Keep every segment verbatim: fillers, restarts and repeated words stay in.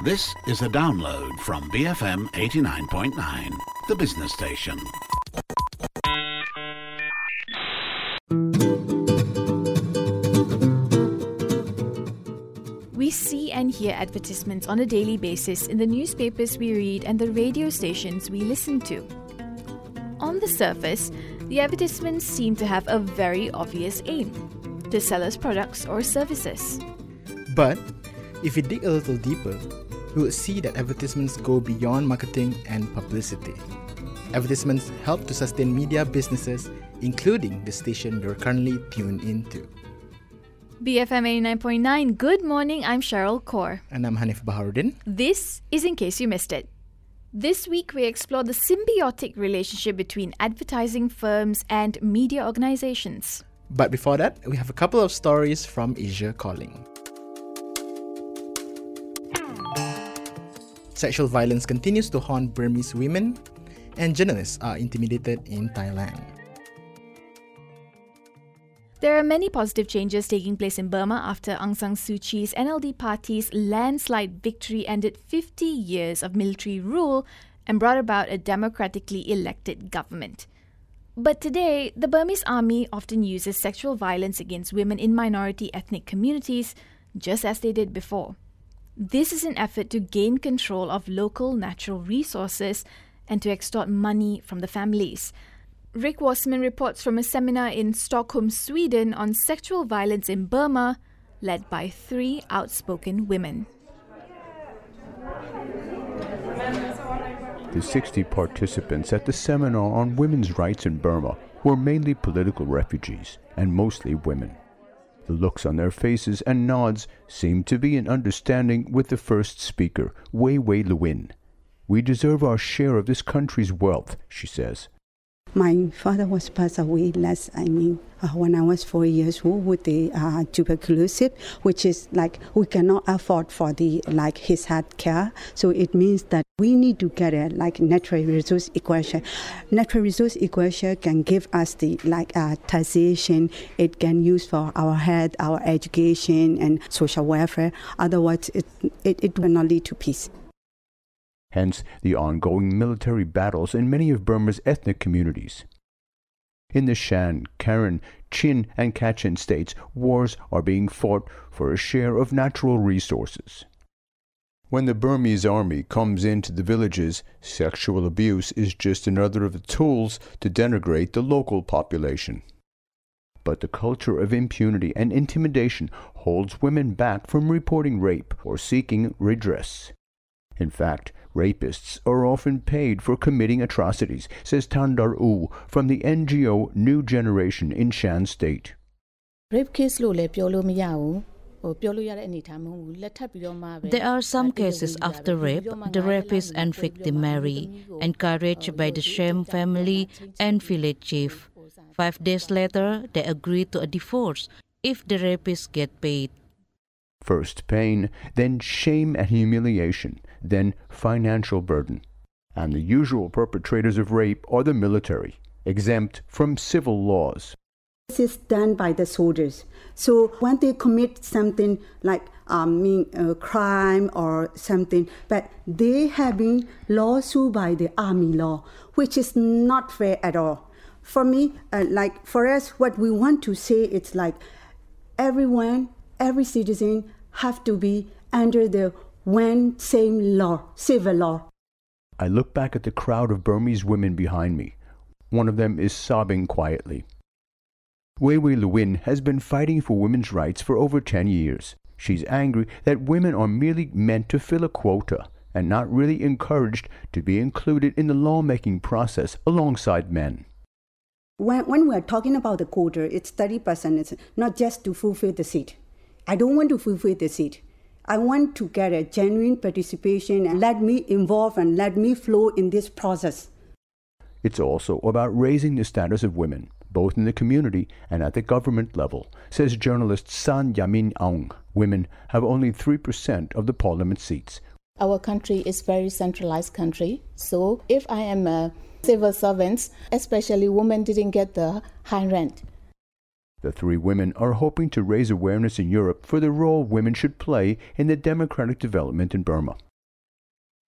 This is a download from B F M eighty-nine point nine, the business station. We see and hear advertisements on a daily basis in the newspapers we read and the radio stations we listen to. On the surface, the advertisements seem to have a very obvious aim: to sell us products or services. But if we dig a little deeper, we would see that advertisements go beyond marketing and publicity. Advertisements help to sustain media businesses, including the station you're currently tuned into. B F M eighty-nine point nine, good morning, I'm Cheryl Kaur. And I'm Hanif Baharuddin. This is In Case You Missed It. This week we explore the symbiotic relationship between advertising firms and media organizations. But before that, we have a couple of stories from Asia Calling. Sexual violence continues to haunt Burmese women, and journalists are intimidated in Thailand. There are many positive changes taking place in Burma after Aung San Suu Kyi's N L D party's landslide victory ended fifty years of military rule and brought about a democratically elected government. But today, the Burmese army often uses sexual violence against women in minority ethnic communities, just as they did before. This is an effort to gain control of local natural resources and to extort money from the families. Rick Wasserman reports from a seminar in Stockholm, Sweden on sexual violence in Burma, led by three outspoken women. The sixty participants at the seminar on women's rights in Burma were mainly political refugees and mostly women. The looks on their faces and nods seemed to be in understanding with the first speaker, Wei Wei Lewin. "We deserve our share of this country's wealth," she says. My father was passed away last, I mean, uh, when I was four years old with the uh, tuberculosis, which is like we cannot afford for the like his health care. So it means that we need to get a like natural resource equation. Natural resource equation can give us the like uh, taxation. It can use for our health, our education, and social welfare. Otherwise, it it, it will not lead to peace. Hence the ongoing military battles in many of Burma's ethnic communities. In the Shan, Karen, Chin, and Kachin states, wars are being fought for a share of natural resources. When the Burmese army comes into the villages, sexual abuse is just another of the tools to denigrate the local population. But the culture of impunity and intimidation holds women back from reporting rape or seeking redress. In fact, rapists are often paid for committing atrocities, says Tandar U from the N G O New Generation in Shan State. There are some cases after rape, the rapist and victim marry, encouraged by the Shem family and village chief. Five days later, they agree to a divorce if the rapist get paid. First pain, then shame and humiliation, then financial burden. And the usual perpetrators of rape are the military, exempt from civil laws. This is done by the soldiers. So when they commit something like um, mean, a crime or something, but they have been lawsuit by the army law, which is not fair at all. For me, uh, like for us, what we want to say is like everyone, every citizen have to be under the one same law, civil law. I look back at the crowd of Burmese women behind me. One of them is sobbing quietly. Wei Wei Lewin has been fighting for women's rights for over ten years. She's angry that women are merely meant to fill a quota and not really encouraged to be included in the lawmaking process alongside men. When, when we're talking about the quota, it's thirty percent. It's not just to fulfill the seat. I don't want to fulfill the seat. I want to get a genuine participation and let me involve and let me flow in this process. It's also about raising the status of women, both in the community and at the government level, says journalist San Yamin Aung. Women have only three percent of the parliament seats. Our country is very centralized country. So if I am a civil servant, especially women didn't get the high rank. The three women are hoping to raise awareness in Europe for the role women should play in the democratic development in Burma.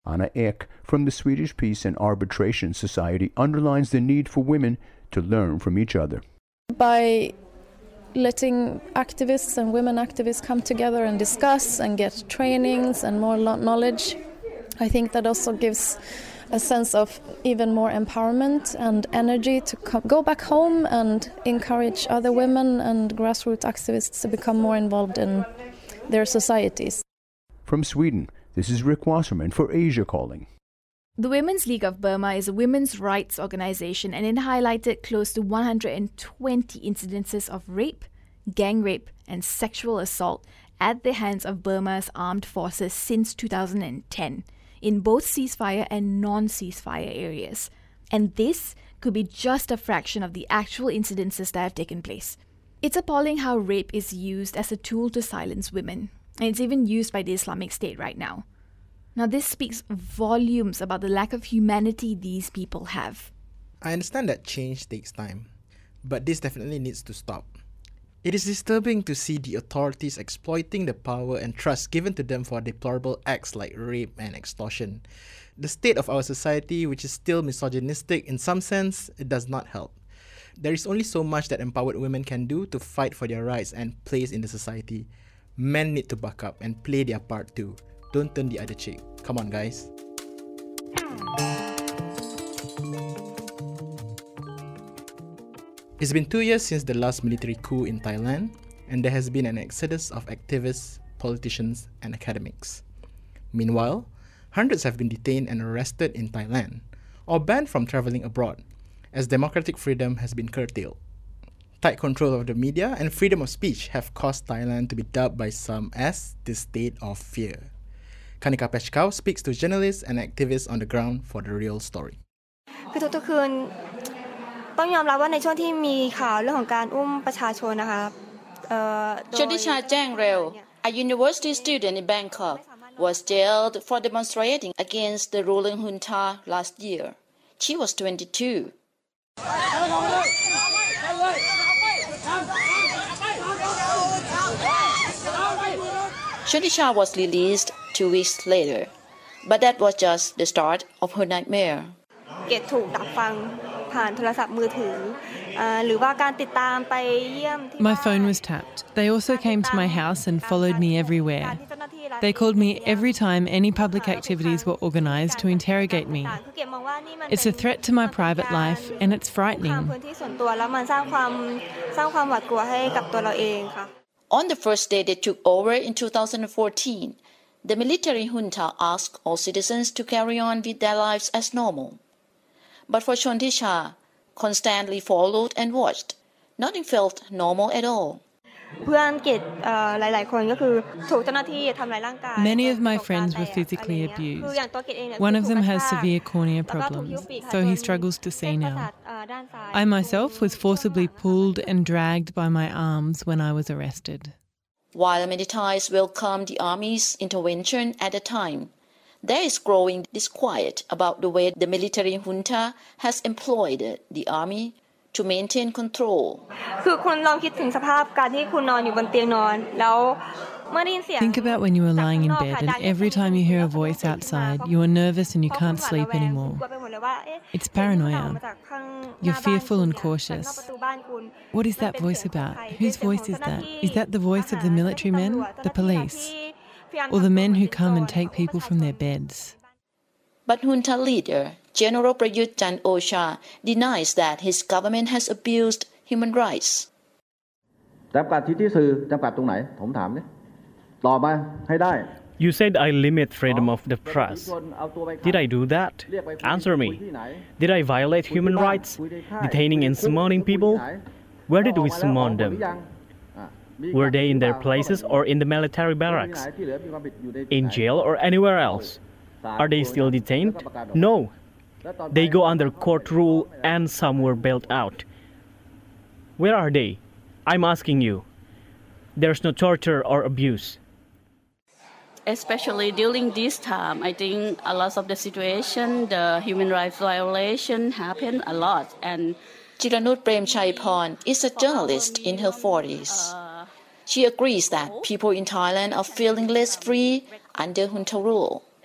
Anna Ek from the Swedish Peace and Arbitration Society underlines the need for women to learn from each other. By letting activists and women activists come together and discuss and get trainings and more knowledge, I think that also gives a sense of even more empowerment and energy to co- go back home and encourage other women and grassroots activists to become more involved in their societies. From Sweden, this is Rick Wasserman for Asia Calling. The Women's League of Burma is a women's rights organization, and it highlighted close to one hundred twenty incidences of rape, gang rape, and sexual assault at the hands of Burma's armed forces since two thousand ten, in both ceasefire and non-ceasefire areas. And this could be just a fraction of the actual incidences that have taken place. It's appalling how rape is used as a tool to silence women, and it's even used by the Islamic State right now. Now, this speaks volumes about the lack of humanity these people have. I understand that change takes time, but this definitely needs to stop. It is disturbing to see the authorities exploiting the power and trust given to them for deplorable acts like rape and extortion. The state of our society, which is still misogynistic in some sense, it does not help. There is only so much that empowered women can do to fight for their rights and place in the society. Men need to buck up and play their part too. Don't turn the other cheek. Come on, guys. It's been two years since the last military coup in Thailand, and there has been an exodus of activists, politicians, and academics. Meanwhile, hundreds have been detained and arrested in Thailand, or banned from travelling abroad, as democratic freedom has been curtailed. Tight control of the media and freedom of speech have caused Thailand to be dubbed by some as the state of fear. Kanika Pechkau speaks to journalists and activists on the ground for the real story. คือทุกๆคืนต้องยอมรับว่าในช่วงที่มีข่าวเรื่องของการอุ้มประชาชนนะคะเอ่อ Chontisha Jangrel, a university student in Bangkok, was jailed for demonstrating against the ruling junta last year. She was twenty-two. Chontisha was released two weeks later, but that was just the start of her nightmare. เกตถูกดักฟังผ่านโทรศัพท์มือถือหรือว่าการติดตามไปเยี่ยม My phone was tapped. They also came to my house and followed me everywhere. They called me every time any public activities were organised to interrogate me. It's a threat to my private life and it's frightening. On the first day they took over in two thousand fourteen, the military junta asked all citizens to carry on with their lives as normal. But for Chontisha, constantly followed and watched, nothing felt normal at all. Many of my friends were physically abused. One of them has severe cornea problems, so he struggles to see now. I myself was forcibly pulled and dragged by my arms when I was arrested. While many Thais welcomed the army's intervention at the time, there is growing disquiet about the way the military junta has employed the army to maintain control. Think about when you are lying in bed and every time you hear a voice outside, you are nervous and you can't sleep anymore. It's paranoia. You're fearful and cautious. What is that voice about? Whose voice is that? Is that the voice of the military men, the police, or the men who come and take people from their beds? But junta leader General Prayut Chan-o-cha denies that his government has abused human rights. จำกัดสิทธิสื่อจำกัดตรงไหนผมถามเนี่ยตอบมาให้ได้ You said I limit freedom of the press. Did I do that? Answer me. Did I violate human rights, detaining and summoning people? Where did we summon them? Were they in their places or in the military barracks? In jail or anywhere else? Are they still detained? No. They go under court rule and some were bailed out. Where are they? I'm asking you. There's no torture or abuse. Especially during this time, I think a lot of the situation, the human rights violation happened a lot. And Chiranut Premchaiporn is a journalist in her forties. She agrees that people in Thailand are feeling less free under junta rule.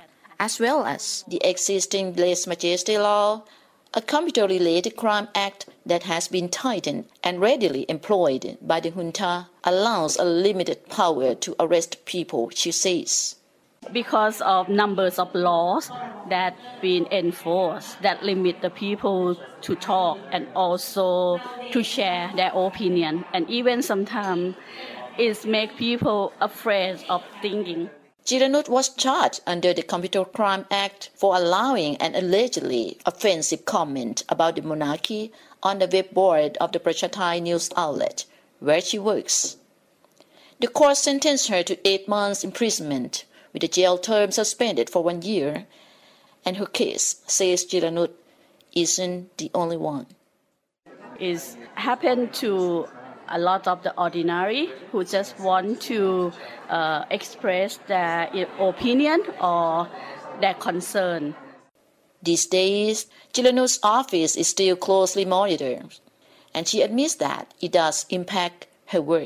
as well as the existing lèse-majesté law, a computer-related crime act that has been tightened and readily employed by the junta allows a limited power to arrest people, she says. Because of numbers of laws that been enforced that limit the people to talk and also to share their opinion, and even sometimes it make people afraid of thinking. Jiranut was charged under the Computer Crime Act for allowing an allegedly offensive comment about the monarchy on the web board of the Prachathai news outlet, where she works. The court sentenced her to eight months imprisonment, with the jail term suspended for one year, and her case, says Jiranut, isn't the only one. It's happened to a lot of the ordinary who just want to uh, express their opinion or their concern. These days, Jiranut's office is still closely monitored, and she admits that it does impact her work.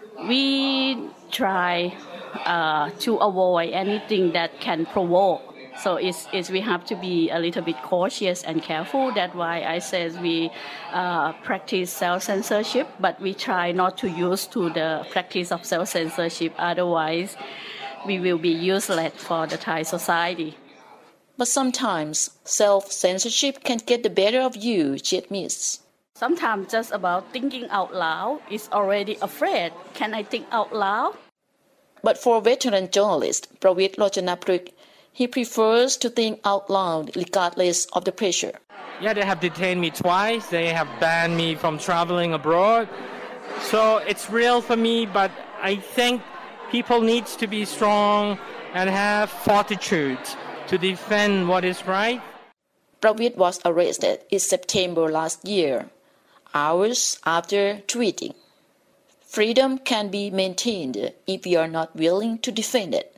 We try uh, to avoid anything that can provoke. So it's, it's, we have to be a little bit cautious and careful. That's why I said we uh, practice self-censorship, but we try not to use to the practice of self-censorship. Otherwise, we will be useless for the Thai society. But sometimes self-censorship can get the better of you, she admits. Sometimes just about thinking out loud is already afraid. Can I think out loud? But for veteran journalist Pravit Lochanaprik, he prefers to think out loud regardless of the pressure. Yeah, they have detained me twice. They have banned me from traveling abroad. So it's real for me, but I think people need to be strong and have fortitude to defend what is right. Pravit was arrested in September last year, hours after tweeting. Freedom can be maintained if you are not willing to defend it.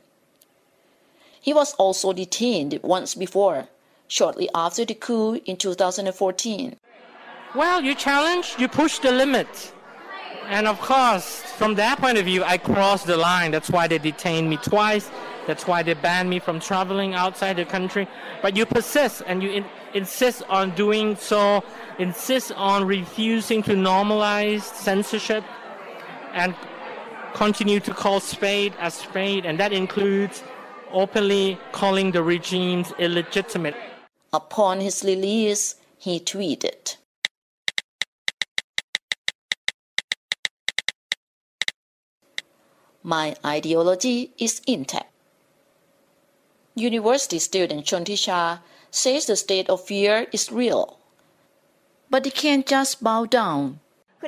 He was also detained once before, shortly after the coup in two thousand fourteen. Well, you challenge, you push the limit. And of course, from that point of view, I crossed the line. That's why they detained me twice. That's why they banned me from traveling outside the country. But you persist and you in- insist on doing so, insist on refusing to normalize censorship and continue to call spade a spade, and that includes openly calling the regimes illegitimate. Upon his release, he tweeted, "My ideology is intact." University student Chontisha says the state of fear is real, but they can't just bow down.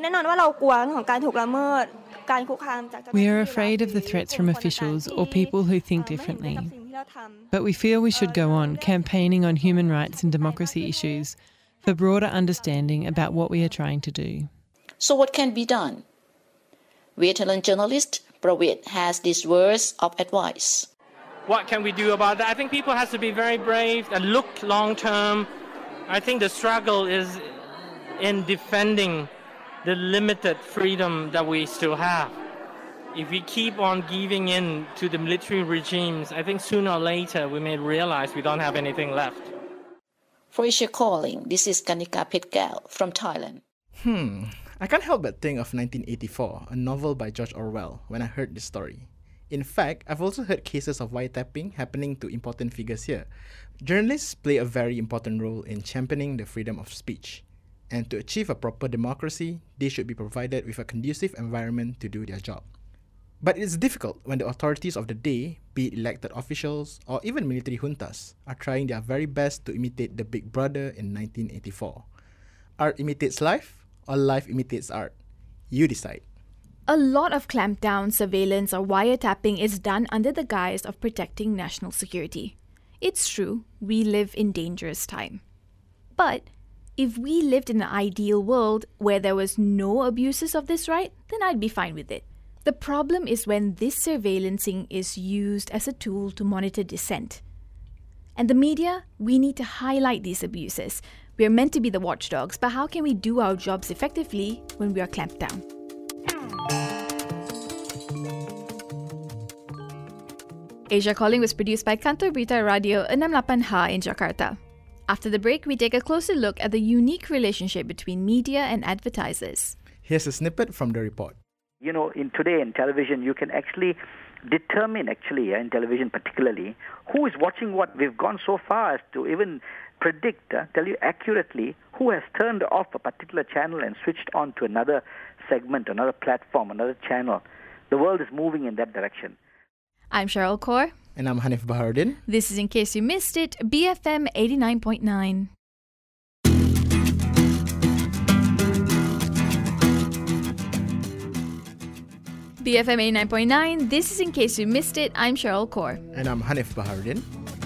We are afraid of the threats from officials or people who think differently. But we feel we should go on campaigning on human rights and democracy issues for broader understanding about what we are trying to do. So what can be done? Veteran journalist Pravit has these words of advice. What can we do about that? I think people have to be very brave and look long term. I think the struggle is in defending the limited freedom that we still have. If we keep on giving in to the military regimes, I think sooner or later we may realize we don't have anything left. For Asia Calling, this is Kanika Petgal from Thailand. Hmm, I can't help but think of nineteen eighty-four, a novel by George Orwell, when I heard this story. In fact, I've also heard cases of wiretapping happening to important figures here. Journalists play a very important role in championing the freedom of speech. And to achieve a proper democracy, they should be provided with a conducive environment to do their job. But it's difficult when the authorities of the day, be it elected officials or even military juntas, are trying their very best to imitate the Big Brother in nineteen eighty-four. Art imitates life, or life imitates art? You decide. A lot of clampdown, surveillance or wiretapping is done under the guise of protecting national security. It's true, we live in dangerous time. But if we lived in an ideal world where there was no abuses of this right, then I'd be fine with it. The problem is when this surveillancing is used as a tool to monitor dissent. And the media, we need to highlight these abuses. We are meant to be the watchdogs, but how can we do our jobs effectively when we are clamped down? Asia Calling was produced by Kantor Berita Radio enam lapan H in Jakarta. After the break, we take a closer look at the unique relationship between media and advertisers. Here's a snippet from the report. You know, in today in television, you can actually determine, actually, in television particularly, who is watching what. We've gone so far as to even predict, uh, tell you accurately, who has turned off a particular channel and switched on to another segment, another platform, another channel. The world is moving in that direction. I'm Cheryl Kaur. And I'm Hanif Baharuddin. This is In Case You Missed It, B F M eighty-nine point nine. B F M eighty-nine point nine, this is In Case You Missed It. I'm Cheryl Kaur. And I'm Hanif Baharuddin.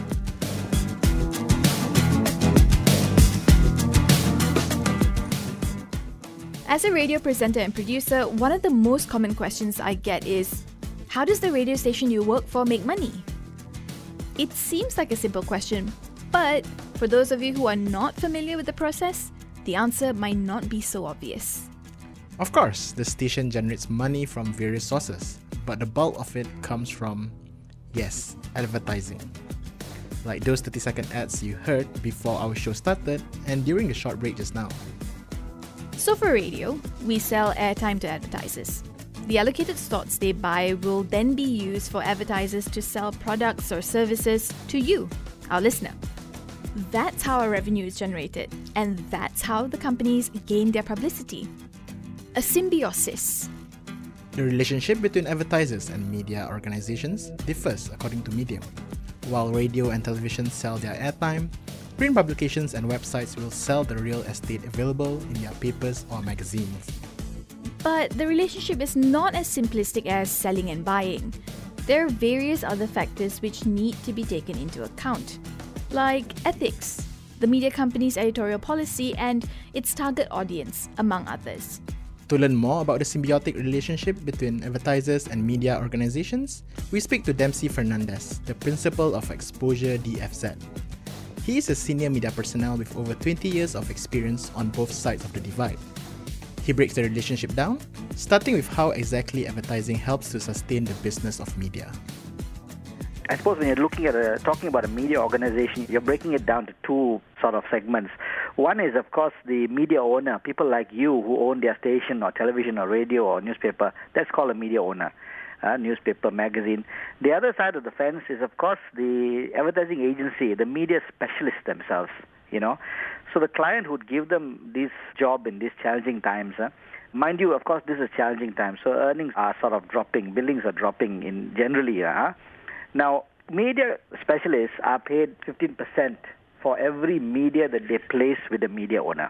As a radio presenter and producer, one of the most common questions I get is, how does the radio station you work for make money? It seems like a simple question, but for those of you who are not familiar with the process, the answer might not be so obvious. Of course, the station generates money from various sources, but the bulk of it comes from, yes, advertising. Like those thirty second ads you heard before our show started and during the short break just now. So for radio, we sell airtime to advertisers. The allocated slots they buy will then be used for advertisers to sell products or services to you, our listener. That's how our revenue is generated, and that's how the companies gain their publicity. A symbiosis. The relationship between advertisers and media organizations differs according to medium. While radio and television sell their airtime, print publications and websites will sell the real estate available in their papers or magazines. But the relationship is not as simplistic as selling and buying. There are various other factors which need to be taken into account, like ethics, the media company's editorial policy, and its target audience, among others. To learn more about the symbiotic relationship between advertisers and media organizations, we speak to Dempsey Fernandez, the principal of Exposure D F Z. He is a senior media personnel with over twenty years of experience on both sides of the divide. He breaks the relationship down, starting with how exactly advertising helps to sustain the business of media. I suppose when you're looking at a, talking about a media organization, you're breaking it down to two sort of segments. One is, of course, the media owner, people like you who own their station or television or radio or newspaper. That's called a media owner, uh, newspaper, magazine. The other side of the fence is, of course, the advertising agency, the media specialists themselves, you know. So the client would give them this job in these challenging times. Huh? Mind you, of course, this is challenging times, so earnings are sort of dropping, billings are dropping in generally. Huh? Now, media specialists are paid fifteen percent for every media that they place with the media owner.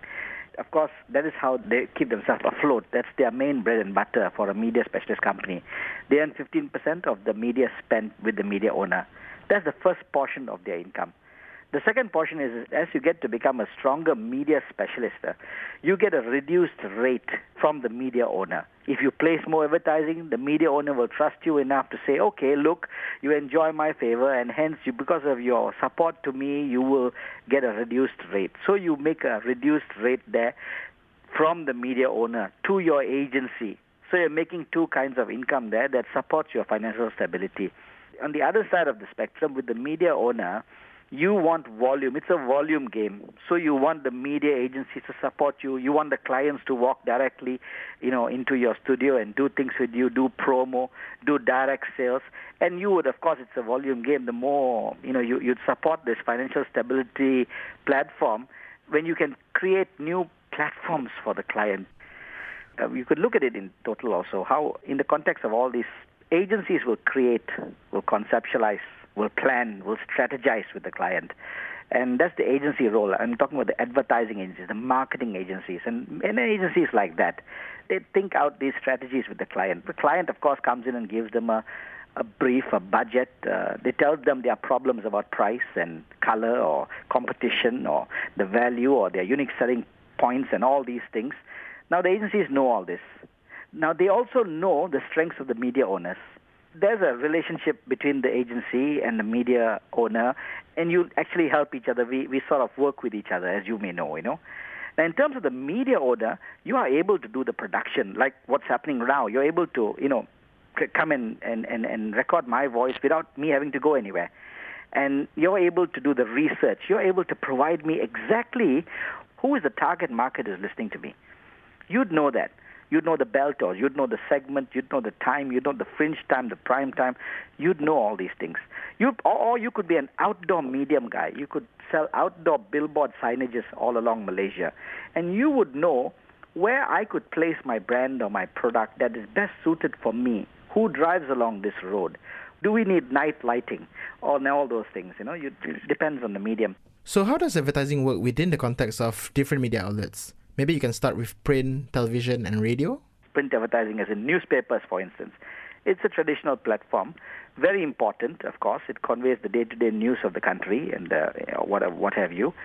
Of course, that is how they keep themselves afloat. That's their main bread and butter for a media specialist company. They earn fifteen percent of the media spent with the media owner. That's the first portion of their income. The second portion is, as you get to become a stronger media specialist, uh, you get a reduced rate from the media owner. If you place more advertising, the media owner will trust you enough to say, okay, look, you enjoy my favor, and hence, you, because of your support to me, you will get a reduced rate. So you make a reduced rate there from the media owner to your agency. So you're making two kinds of income there that supports your financial stability. On the other side of the spectrum, with the media owner, you want volume. It's a volume game. So you want the media agencies to support you. You want the clients to walk directly, you know, into your studio and do things with you, do promo, do direct sales. And you would, of course, it's a volume game. The more, you know, you, you'd support this financial stability platform when you can create new platforms for the client. Uh, you could look at it in total also, how in the context of all these, agencies will create, will conceptualize, will plan, will strategize with the client. And that's the agency role. I'm talking about the advertising agencies, the marketing agencies, and many agencies like that. They think out these strategies with the client. The client, of course, comes in and gives them a, a brief, a budget. Uh, they tell them their problems about price and color or competition or the value or their unique selling points and all these things. Now, the agencies know all this. Now, they also know the strengths of the media owners. There's a relationship between the agency and the media owner, and you actually help each other. We we sort of work with each other, as you may know, you know. Now, in terms of the media owner, you are able to do the production, like what's happening now. You're able to, you know, come and, and, and, and record my voice without me having to go anywhere. And you're able to do the research. You're able to provide me exactly who is the target market is listening to me. You'd know that. You'd know the bell toll. You'd know the segment. You'd know the time. You'd know the fringe time, the prime time. You'd know all these things. You, or, or you could be an outdoor medium guy. You could sell outdoor billboard signages all along Malaysia. And you would know where I could place my brand or my product that is best suited for me. Who drives along this road? Do we need night lighting? Or all those things, you know, you, it depends on the medium. So how does advertising work within the context of different media outlets? Maybe you can start with print, television, and radio? Print advertising, as in newspapers, for instance. It's a traditional platform. Very important, of course. It conveys the day-to-day news of the country and uh, what, what have you.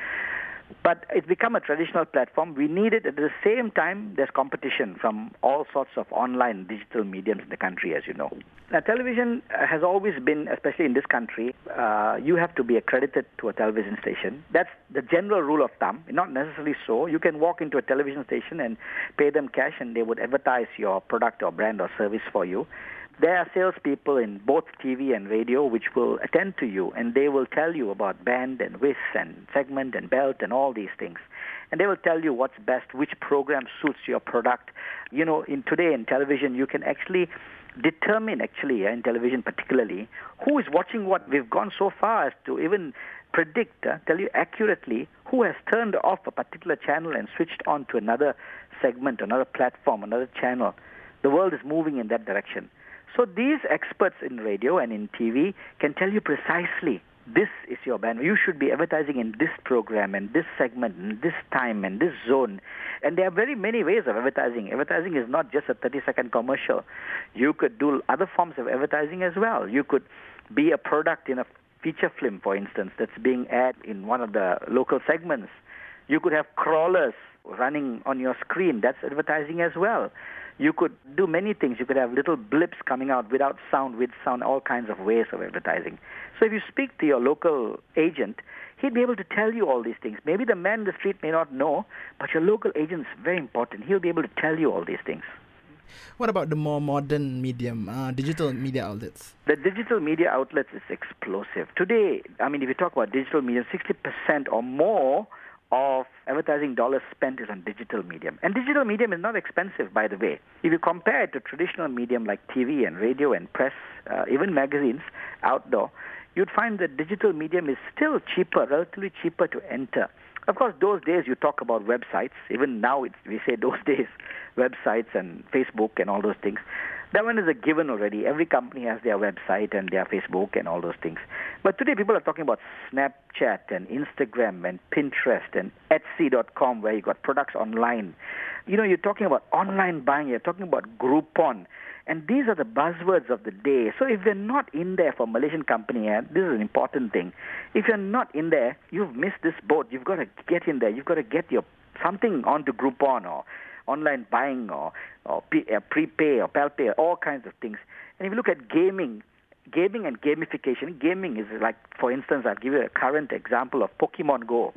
But it's become a traditional platform. We need it. At the same time, there's competition from all sorts of online digital mediums in the country, as you know. Now, television has always been, especially in this country, uh, you have to be accredited to a television station. That's the general rule of thumb. Not necessarily so. You can walk into a television station and pay them cash, and they would advertise your product or brand or service for you. There are salespeople in both T V and radio which will attend to you, and they will tell you about band and width and segment and belt and all these things. And they will tell you what's best, which program suits your product. You know, in today in television, you can actually determine, actually, in television particularly, who is watching what. We've gone so far as to even predict, uh, tell you accurately who has turned off a particular channel and switched on to another segment, another platform, another channel. The world is moving in that direction. So these experts in radio and in T V can tell you precisely, this is your band. You should be advertising in this program and this segment and this time and this zone. And there are very many ways of advertising. Advertising is not just a thirty-second commercial. You could do other forms of advertising as well. You could be a product in a feature film, for instance, that's being aired in one of the local segments. You could have crawlers running on your screen. That's advertising as well. You could do many things. You could have little blips coming out without sound, with sound, all kinds of ways of advertising. So if you speak to your local agent, he'd be able to tell you all these things. Maybe the man in the street may not know, but your local agent is very important. He'll be able to tell you all these things. What about the more modern medium, uh, digital media outlets? The digital media outlets is explosive. Today, I mean, if you talk about digital media, sixty percent or more of advertising dollars spent is on digital medium. And digital medium is not expensive, by the way. If you compare it to traditional medium like T V and radio and press, uh, even magazines, outdoor, you'd find that digital medium is still cheaper, relatively cheaper to enter. Of course, those days you talk about websites. Even now it's, we say those days, websites and Facebook and all those things. That one is a given already. Every company has their website and their Facebook and all those things. But today people are talking about Snapchat and Instagram and Pinterest and Etsy dot com, where you got products online. You know, you're talking about online buying. You're talking about Groupon. And these are the buzzwords of the day. So if you're not in there for a Malaysian company, eh, this is an important thing. If you're not in there, you've missed this boat. You've got to get in there. You've got to get your something onto Groupon or online buying or, or prepay or PalPay, all kinds of things. And if you look at gaming, gaming and gamification, gaming is like, for instance, I'll give you a current example of Pokemon Go.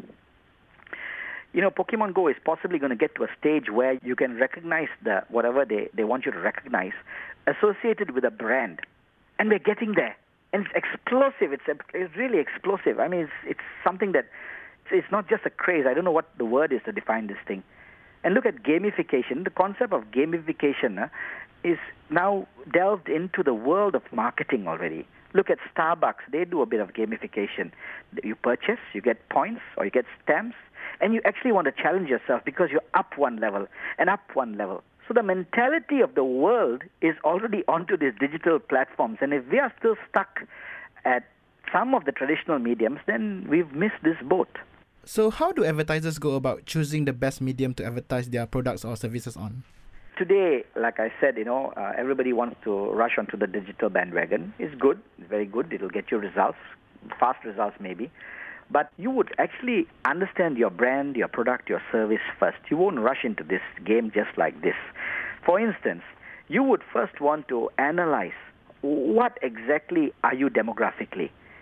You know, Pokemon Go is possibly going to get to a stage where you can recognize the whatever they, they want you to recognize associated with a brand. And we're getting there. And it's explosive. It's, it's really explosive. I mean, it's, it's something that, it's not just a craze. I don't know what the word is to define this thing. And look at gamification. The concept of gamification uh, is now delved into the world of marketing already. Look at Starbucks. They do a bit of gamification. You purchase, you get points, or you get stamps, and you actually want to challenge yourself because you're up one level and up one level. So the mentality of the world is already onto these digital platforms. And if we are still stuck at some of the traditional mediums, then we've missed this boat. So how do advertisers go about choosing the best medium to advertise their products or services on? Today, like I said, you know, uh, everybody wants to rush onto the digital bandwagon. It's good, it's very good. It'll get you results, fast results maybe. But you would actually understand your brand, your product, your service first. You won't rush into this game just like this. For instance, you would first want to analyze what exactly are you demographically.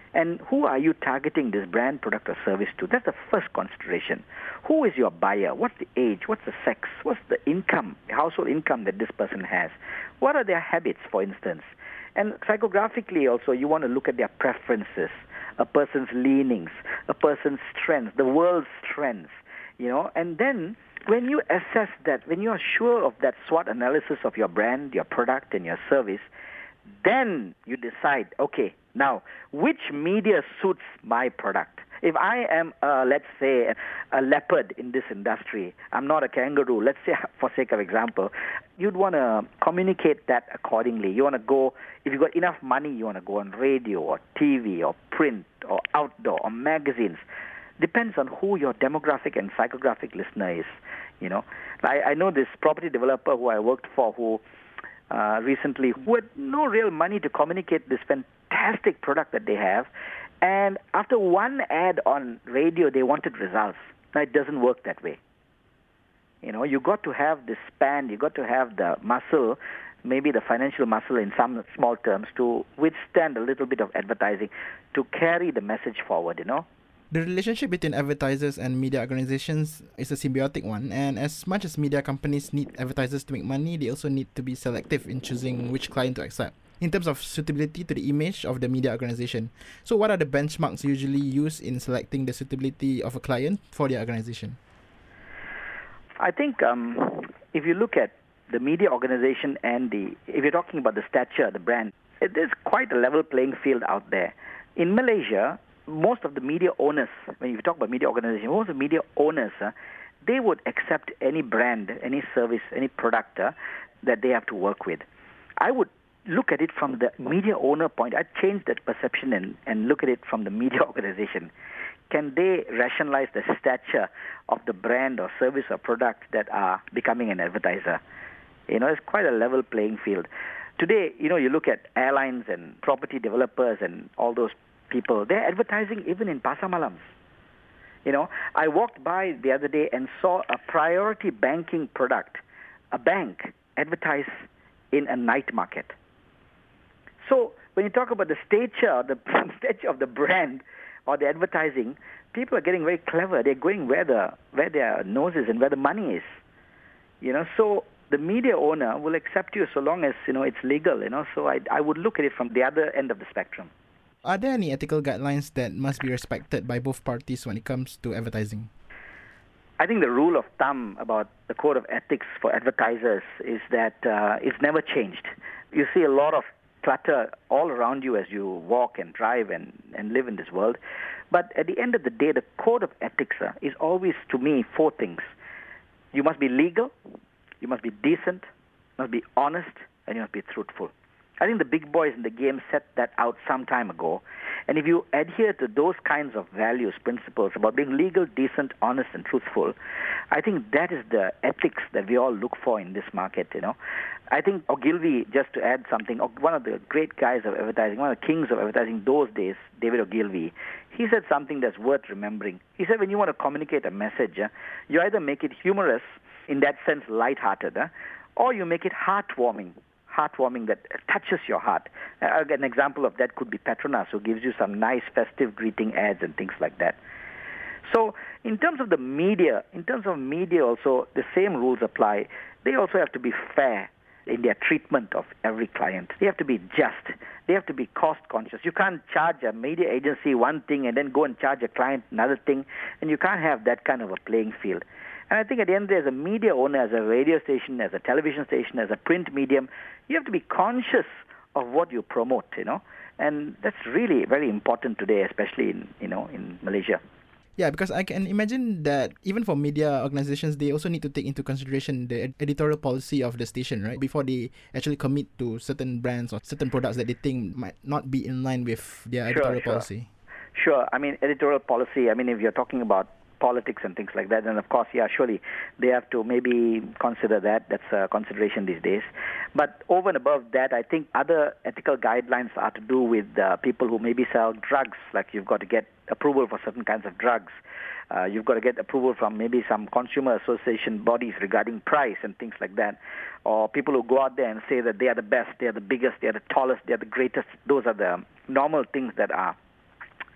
And who are you targeting this brand, product, or service to? That's the first consideration. Who is your buyer? What's the age? What's the sex? What's the income, household income that this person has? What are their habits, for instance? And psychographically also, you want to look at their preferences, a person's leanings, a person's strengths, the world's strengths, you know. And then when you assess that, when you are sure of that SWOT analysis of your brand, your product, and your service, then you decide, okay, now, which media suits my product? If I am, uh, let's say, a leopard in this industry, I'm not a kangaroo, let's say, for sake of example, you'd want to communicate that accordingly. You want to go, if you've got enough money, you want to go on radio or T V or print or outdoor or magazines. Depends on who your demographic and psychographic listener is, you know. I, I know this property developer who I worked for who uh, recently, who had no real money to communicate this fantastic product that they have. And after one ad on radio, they wanted results. Now, it doesn't work that way. You know, you got to have the span, you got to have the muscle, maybe the financial muscle in some small terms, to withstand a little bit of advertising, to carry the message forward, you know. The relationship between advertisers and media organizations is a symbiotic one, and as much as media companies need advertisers to make money, they also need to be selective in choosing which client to accept in terms of suitability to the image of the media organization. So what are the benchmarks usually used in selecting the suitability of a client for the organization? I think um, if you look at the media organization and the, if you're talking about the stature, the brand, it, there's quite a level playing field out there. In Malaysia, most of the media owners, when you talk about media organization, most of the media owners, uh, they would accept any brand, any service, any product uh, that they have to work with. I would look at it from the media owner point. I change that perception and, and look at it from the media organization. Can they rationalize the stature of the brand or service or product that are becoming an advertiser? You know, it's quite a level playing field. Today, you know, you look at airlines and property developers and all those people, they're advertising even in Pasar Malams. You know, I walked by the other day and saw a priority banking product, a bank advertise in a night market. So when you talk about the stature, the stature of the brand or the advertising, people are getting very clever. They're going where the where their nose is and where the money is. You know, so the media owner will accept you so long as, you know, it's legal, you know. So I I would look at it from the other end of the spectrum. Are there any ethical guidelines that must be respected by both parties when it comes to advertising? I think the rule of thumb about the code of ethics for advertisers is that uh, it's never changed. You see a lot of clutter all around you as you walk and drive and, and live in this world. But at the end of the day, the code of ethics uh, is always, to me, four things. You must be legal, you must be decent, you must be honest, and you must be truthful. I think the big boys in the game set that out some time ago. And if you adhere to those kinds of values, principles about being legal, decent, honest, and truthful, I think that is the ethics that we all look for in this market, you know. I think Ogilvy, just to add something, one of the great guys of advertising, one of the kings of advertising those days, David Ogilvy, he said something that's worth remembering. He said when you want to communicate a message, uh, you either make it humorous, in that sense lighthearted, uh, or you make it heartwarming. heartwarming that touches your heart. Uh, an example of that could be Petronas, who gives you some nice festive greeting ads and things like that. So in terms of the media, in terms of media also, the same rules apply. They also have to be fair in their treatment of every client. They have to be just. They have to be cost conscious. You can't charge a media agency one thing and then go and charge a client another thing, and you can't have that kind of a playing field. And I think at the end of the day, as a media owner, as a radio station, as a television station, as a print medium, you have to be conscious of what you promote, you know. And that's really very important today, especially in, you know, in Malaysia. Yeah, because I can imagine that even for media organizations, they also need to take into consideration the ed- editorial policy of the station, right? Before they actually commit to certain brands or certain products that they think might not be in line with their Sure, editorial sure. policy. Sure. I mean, editorial policy, I mean, if you're talking about politics and things like that, then of course, yeah, surely they have to maybe consider that. That's a consideration these days. But over and above that, I think other ethical guidelines are to do with uh, people who maybe sell drugs, like you've got to get approval for certain kinds of drugs. Uh, you've got to get approval from maybe some consumer association bodies regarding price and things like that. Or people who go out there and say that they are the best, they are the biggest, they are the tallest, they are the greatest. Those are the normal things that are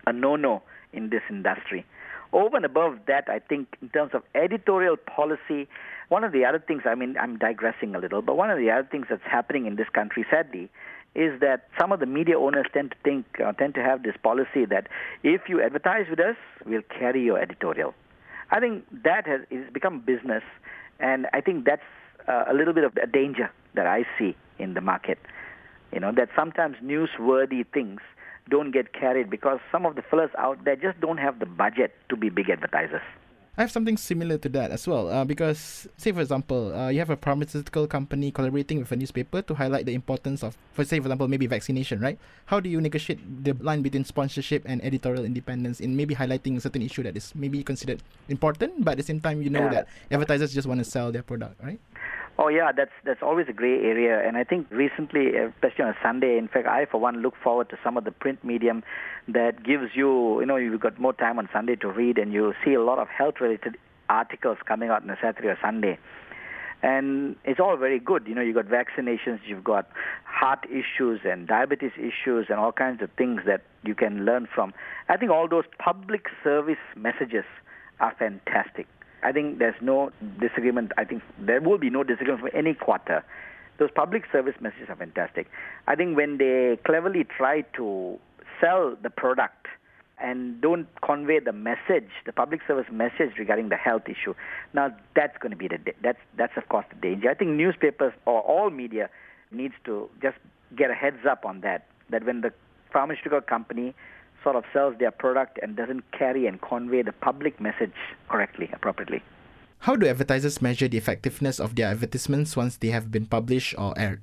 a no-no in this industry. Over and above that, I think in terms of editorial policy, one of the other things, I mean, I'm digressing a little, but one of the other things that's happening in this country, sadly, is that some of the media owners tend to think, uh, tend to have this policy that if you advertise with us, we'll carry your editorial. I think that has it's become business, and I think that's uh, a little bit of a danger that I see in the market. You know, that sometimes newsworthy things don't get carried because some of the fellas out there just don't have the budget to be big advertisers. I have something similar to that as well, uh, because, say for example, uh, you have a pharmaceutical company collaborating with a newspaper to highlight the importance of, for say for example, maybe vaccination, right? How do you negotiate the line between sponsorship and editorial independence in maybe highlighting a certain issue that is maybe considered important, but at the same time you know Yeah. that advertisers just want to sell their product, right? Oh yeah, that's that's always a grey area, and I think recently, especially on a Sunday, in fact, I for one look forward to some of the print medium that gives you, you know, you've got more time on Sunday to read, and you see a lot of health-related articles coming out on a Saturday or Sunday, and it's all very good. You know, you've got vaccinations, you've got heart issues and diabetes issues, and all kinds of things that you can learn from. I think all those public service messages are fantastic. I think there's no disagreement. I think there will be no disagreement for any quarter. Those public service messages are fantastic. I think when they cleverly try to sell the product and don't convey the message, the public service message regarding the health issue, now that's going to be the that's that's of course the danger. I think newspapers or all media needs to just get a heads up on that. That when the pharmaceutical company sort of sells their product and doesn't carry and convey the public message correctly, appropriately. How do advertisers measure the effectiveness of their advertisements once they have been published or aired?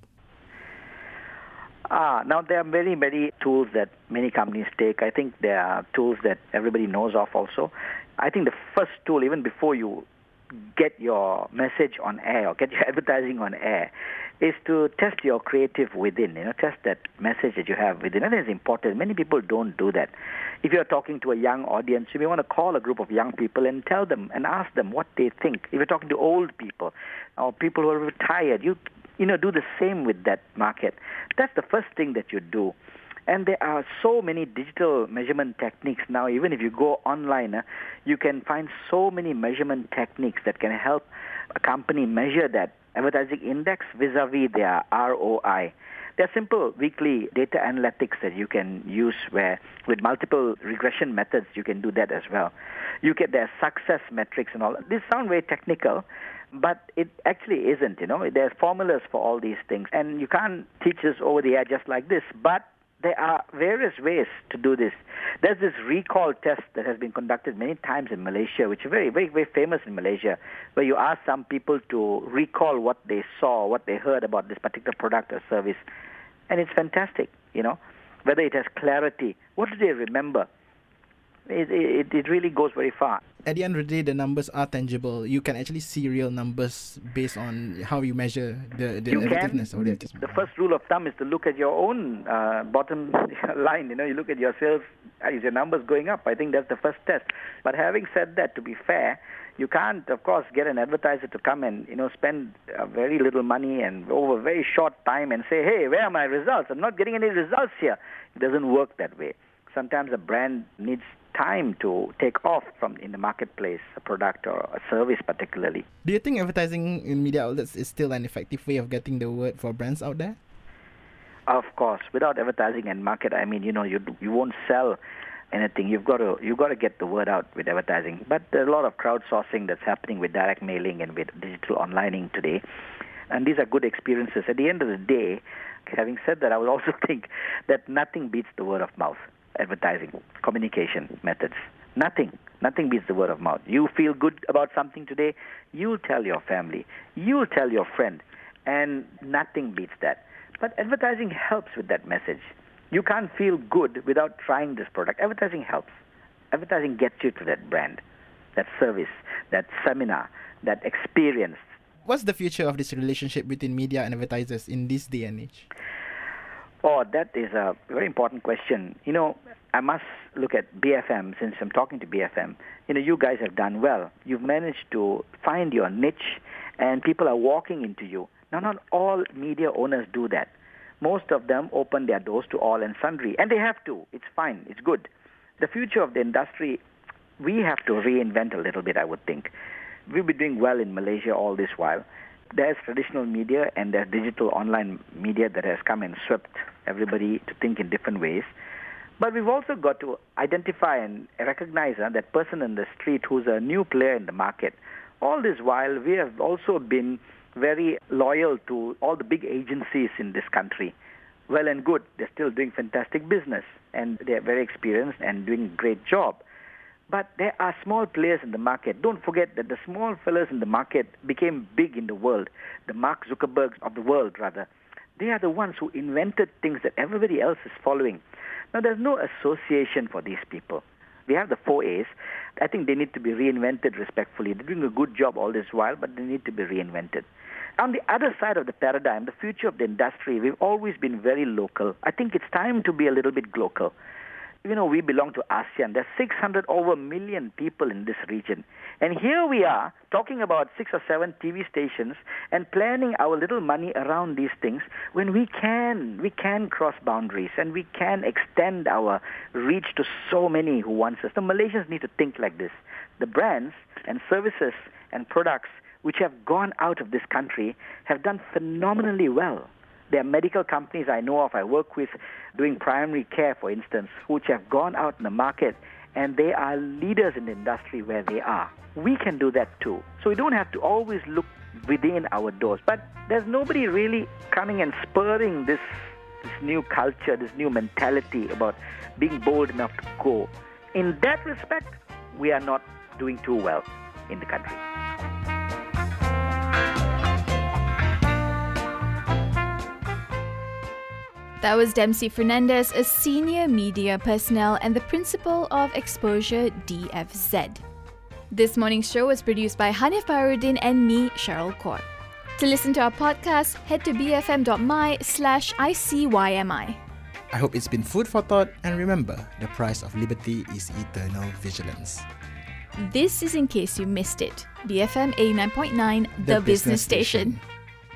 Ah, now there are many, many tools that many companies take. I think there are tools that everybody knows of also. I think the first tool, even before you get your message on air or get your advertising on air, is to test your creative within, you know, test that message that you have within. And it's important. Many people don't do that. If you're talking to a young audience, you may want to call a group of young people and tell them and ask them what they think. If you're talking to old people or people who are retired, you you know, do the same with that market. That's the first thing that you do. And there are so many digital measurement techniques now. Even if you go online, uh, you can find so many measurement techniques that can help a company measure that advertising index vis-a-vis their R O I. There are simple weekly data analytics that you can use where with multiple regression methods you can do that as well. You get their success metrics and all. These sound very technical, but it actually isn't, you know. There are formulas for all these things, and you can't teach this over the air just like this, but there are various ways to do this. There's this recall test that has been conducted many times in Malaysia, which is very, very, very famous in Malaysia, where you ask some people to recall what they saw, what they heard about this particular product or service. And it's fantastic, you know, whether it has clarity. What do they remember? It, it, it really goes very far. At the end of the day, the numbers are tangible. You can actually see real numbers based on how you measure the, the you effectiveness can. of the advertisement. The first rule of thumb is to look at your own uh, bottom line. You know, you look at your sales, is your numbers going up? I think that's the first test. But having said that, to be fair, you can't, of course, get an advertiser to come and, you know, spend uh, very little money and over a very short time and say, hey, where are my results? I'm not getting any results here. It doesn't work that way. Sometimes a brand needs time to take off from in the marketplace, a product or a service particularly. Do you think advertising in media outlets is still an effective way of getting the word for brands out there? Of course. Without advertising and market, I mean, you know, you you won't sell anything. You've got to you've got to get the word out with advertising. But there's a lot of crowdsourcing that's happening with direct mailing and with digital onlining today. And these are good experiences. At the end of the day, having said that, I would also think that nothing beats the word of mouth. Advertising, communication methods. Nothing. Nothing beats the word of mouth. You feel good about something today, you'll tell your family. You'll tell your friend. And nothing beats that. But advertising helps with that message. You can't feel good without trying this product. Advertising helps. Advertising gets you to that brand, that service, that seminar, that experience. What's the future of this relationship between media and advertisers in this day and age? Oh, that is a very important question. You know, I must look at B F M, since I'm talking to B F M. You know, you guys have done well. You've managed to find your niche, and people are walking into you. Now, not all media owners do that. Most of them open their doors to all and sundry, and they have to. It's fine. It's good. the future of the industry, we have to reinvent a little bit, I would think. We've been doing well in Malaysia all this while. There's traditional media and there's digital online media that has come and swept everybody to think in different ways. But we've also got to identify and recognize uh, that person in the street who's a new player in the market. All this while, we have also been very loyal to all the big agencies in this country. Well and good, they're still doing fantastic business and they're very experienced and doing a great job. But there are small players in the market. Don't forget that the small fellas in the market became big in the world. The Mark Zuckerbergs of the world, rather. They are the ones who invented things that everybody else is following. Now, there's no association for these people. We have the four A's. I think they need to be reinvented respectfully. They're doing a good job all this while, but they need to be reinvented. On the other side of the paradigm, the future of the industry, we've always been very local. I think it's time to be a little bit global. You know, we belong to ASEAN. There's six hundred over million people in this region. And here we are talking about six or seven T V stations and planning our little money around these things when we can, we can cross boundaries and we can extend our reach to so many who want us. The Malaysians need to think like this. The brands and services and products which have gone out of this country have done phenomenally well. There are medical companies I know of, I work with, doing primary care, for instance, which have gone out in the market, and they are leaders in the industry where they are. We can do that too. So we don't have to always look within our doors. But there's nobody really coming and spurring this, this new culture, this new mentality about being bold enough to go. In that respect, we are not doing too well in the country. That was Dempsey Fernandez, a senior media personnel and the principal of Exposure D F Z. This morning's show was produced by Hanif Baharuddin and me, Cheryl Kaur. To listen to our podcast, head to bfm.my slash ICYMI. I hope it's been food for thought, and remember, the price of liberty is eternal vigilance. This is in case you missed it. B F M eighty-nine point nine, the, the business, business station. station.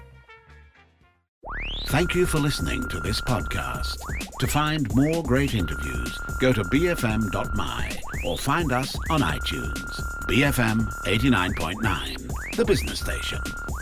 Thank you for listening to this podcast. To find more great interviews, go to b f m dot m y or find us on iTunes. B F M eighty-nine point nine, the business station.